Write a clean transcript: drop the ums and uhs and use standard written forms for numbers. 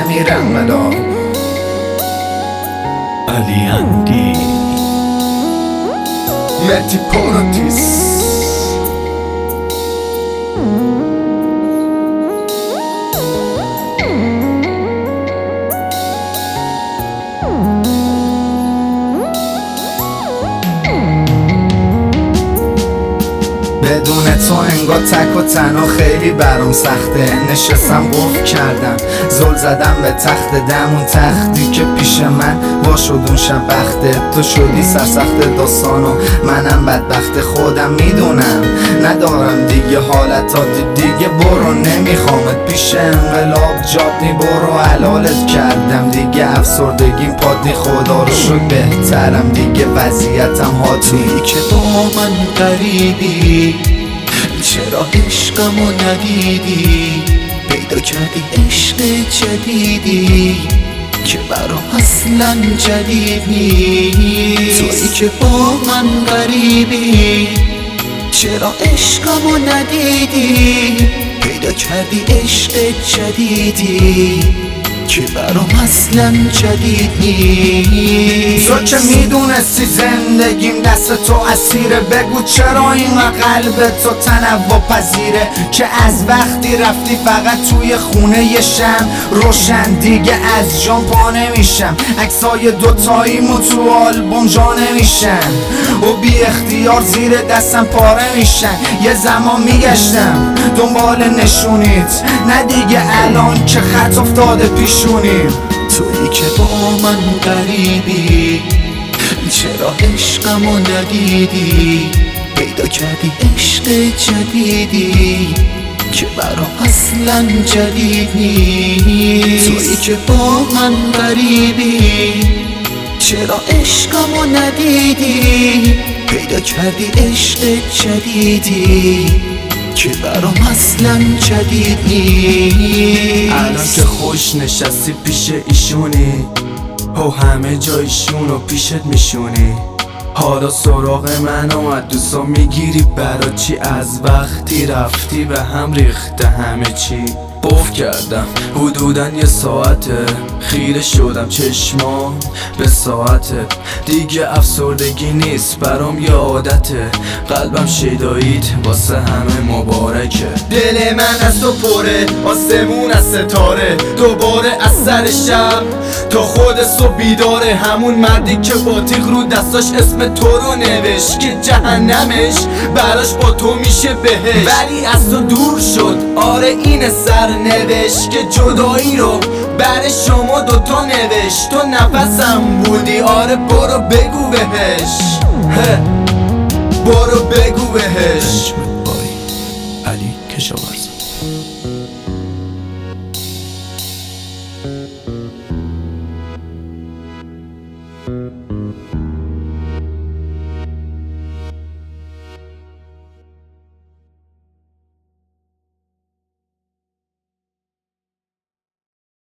امیر انقلاب علی اندی متی پورتیس بدون تو انگار تک و تنها خیلی برام سخته. نشستم قفل کردم زل زدم به تخت دمون تختی که پیش من وا شد اون شب بخته. تو شدی سرسخت داستانو منم بدبخت خودم میدونم ندارم دیگه حالتات دیگه. برو نمیخوامت پیش انقلاب جادنی برو حلالت کردم دیگه. افسردگیم پادی خدا رو شکر بهترم دیگه وضعیتم هاتی. که با من غریبی چرا عشقمو ندیدی؟ پیدا کردی عشق جدیدی که برام اصلا جدید نیست. تویی که با من غریبی چرا عشقمو ندیدی؟ پیدا کردی عشق جدیدی که برام اصلا جدید نیست. تو که میدونستی زندگیم دست تو اسیره، بگو چرا اینقدر قلب تو تنوع پذیره که از وقتی رفتی فقط توی خونه یه شم روشن دیگه از جان پا نمیشم. عکسای دوتاییمو تو آلبوم جا نمیشن و بی اختیار زیر دستم پاره میشن. یه زمان میگشتم دنبال نشونیت نه دیگه الان که خط افتاده پیشونی. تویی که با من غریبی چرا عشقمو ندیدی؟ پیدا کردی عشق جدیدی که برام اصلا جدید نیست. تویی که با من غریبی چرا عشقمو ندیدی؟ پیدا کردی عشق جدیدی که برام اصلا جدید نیست. الان که خوش نشستی پیش ایشونی و همه جایشونو پیشت میشونی. حالا سراغ من اومد دوستا میگیری برا چی؟ از وقتی رفتی به هم ریخته همه چی. قفل کردم حدوداً یه ساعته خیره شدم چشمام به ساعته دیگه. افسردگی نیست برام یه عادته. قلبم شیداییت واسه همه مبارکه. دل من از تو پره آسمون از ستاره دوباره از سر شب تا خود صبح بیداره. همون مردی که با تیغ رو دستاش اسم تو رو نوشت که جهنمش براش با تو میشه بهش. ولی از تو دور شد آره این سرنوشت که جدایی رو برای شما دوتا نوشت. تو نفسم بودی آره برو بگو بهش برو بگو بهش. علی کشاورز